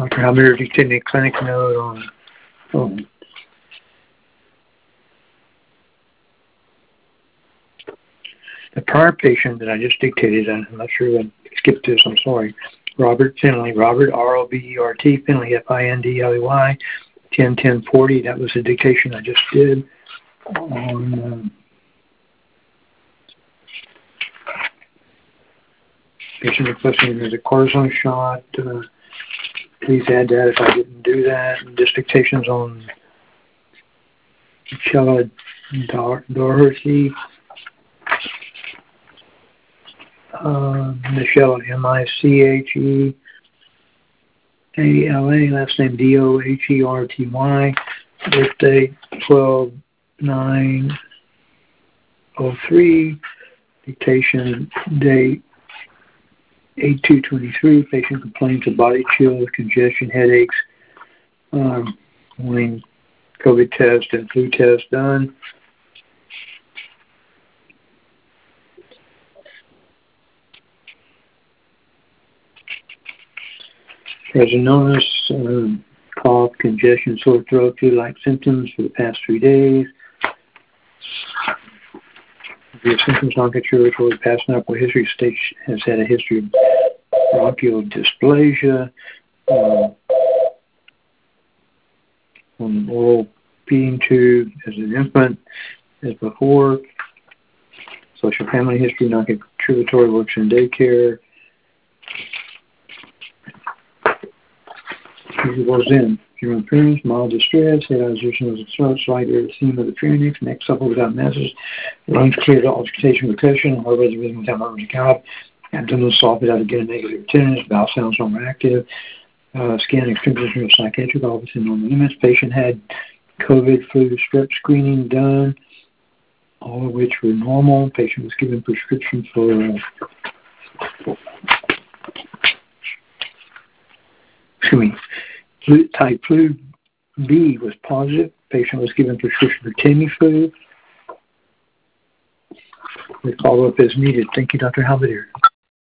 Dr. Halbert dictated a clinic note on phone. The prior patient that I just dictated, I'm not sure I skipped this, I'm sorry. Robert Finley, Robert, R-O-B-E-R-T, Finley, F-I-N-D-L-E-Y, 10-10-40. That was the dictation I just did on patient requesting a cortisone shot. Please add that if I didn't do that. And just dictations on Michelle Doherty. Michelle, M-I-C-H-E-A-L-A, last name D-O-H-E-R-T-Y, birthday 12/9/03, dictation date 8/2/23, patient complains of body chills, congestion, headaches, wanting COVID test and flu test done. Present illness, cough, congestion, sore throat, flu-like symptoms for the past 3 days. The symptoms not contributory past medical history stage has had a history of bronchial dysplasia, on the oral feeding tube as an infant, as before. Social family history not contributory, works in daycare. He goes in. Human appearance, mild distress, head isolation of the throat, slight erythema of the pharynx, neck supple without masses, lungs clear to auscultation percussion, heart rate rhythm without emergency gallop, abdominal soft without again negative attendance, bowel sounds normal active, scan extremities from the psychiatric office in normal limits. Patient had COVID, flu, strep screening done, all of which were normal. Patient was given prescription for type flu B was positive. Patient was given prescription for Tamiflu. We follow up as needed. Thank you, Dr. Halbert.